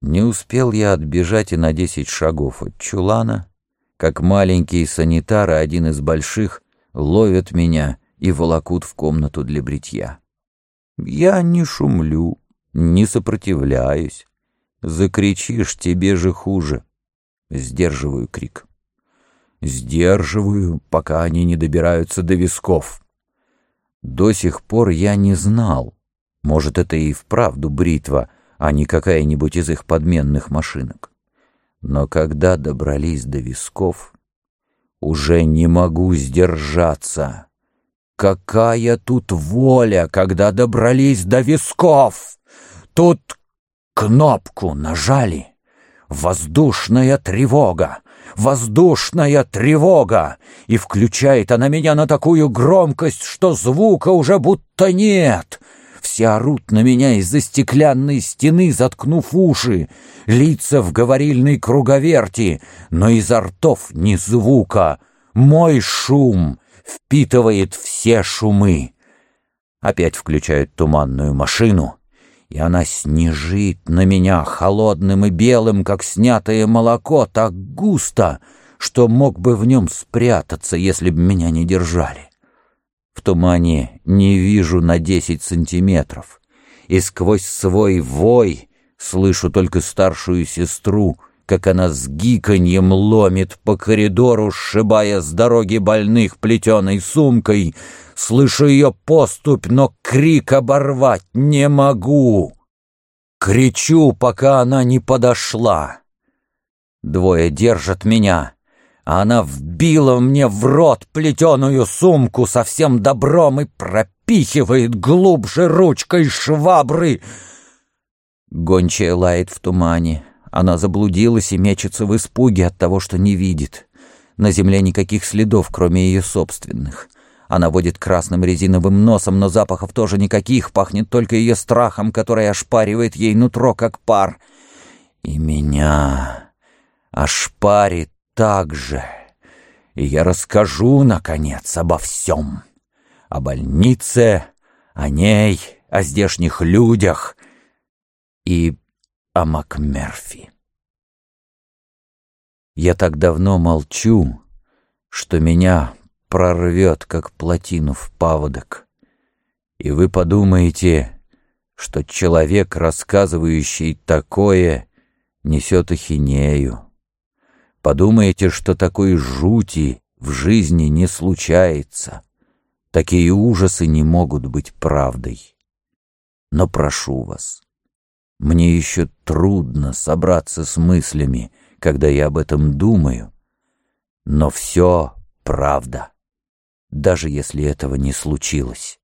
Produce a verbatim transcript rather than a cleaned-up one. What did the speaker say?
Не успел я отбежать и на десять шагов от чулана, как маленькие санитары, один из больших, ловят меня и волокут в комнату для бритья. Я не шумлю, не сопротивляюсь. Закричишь, тебе же хуже. Сдерживаю крик. Сдерживаю, пока они не добираются до висков. До сих пор я не знал, может, это и вправду бритва, а не какая-нибудь из их подменных машинок. Но когда добрались до висков, уже не могу сдержаться. Какая тут воля, когда добрались до висков! Тут кнопку нажали. Воздушная тревога! Воздушная тревога! И включает она меня на такую громкость, что звука уже будто нет. Все орут на меня из-за стеклянной стены, заткнув уши, лица в говорильной круговерти, но изо ртов ни звука. Мой шум впитывает все шумы. Опять включают туманную машину, и она снежит на меня холодным и белым, как снятое молоко, так густо, что мог бы в нем спрятаться, если бы меня не держали. В тумане не вижу на десять сантиметров, и сквозь свой вой слышу только старшую сестру, как она с гиканьем ломит по коридору, сшибая с дороги больных плетеной сумкой. Слышу ее поступь, но крик оборвать не могу. Кричу, пока она не подошла. Двое держат меня, а она вбила мне в рот плетеную сумку со всем добром и пропихивает глубже ручкой швабры. Гончая лает в тумане. Она заблудилась и мечется в испуге от того, что не видит. На земле никаких следов, кроме ее собственных. Она водит красным резиновым носом, но запахов тоже никаких, пахнет только ее страхом, который ошпаривает ей нутро, как пар. И меня ошпарит так же. И я расскажу, наконец, обо всем. О больнице, о ней, о здешних людях и о МакМерфи. Я так давно молчу, что меня прорвет, как плотину в паводок. И вы подумаете, что человек, рассказывающий такое, несет ахинею. Подумаете, что такой жути в жизни не случается. Такие ужасы не могут быть правдой. Но прошу вас, мне еще трудно собраться с мыслями, когда я об этом думаю, но все правда, даже если этого не случилось.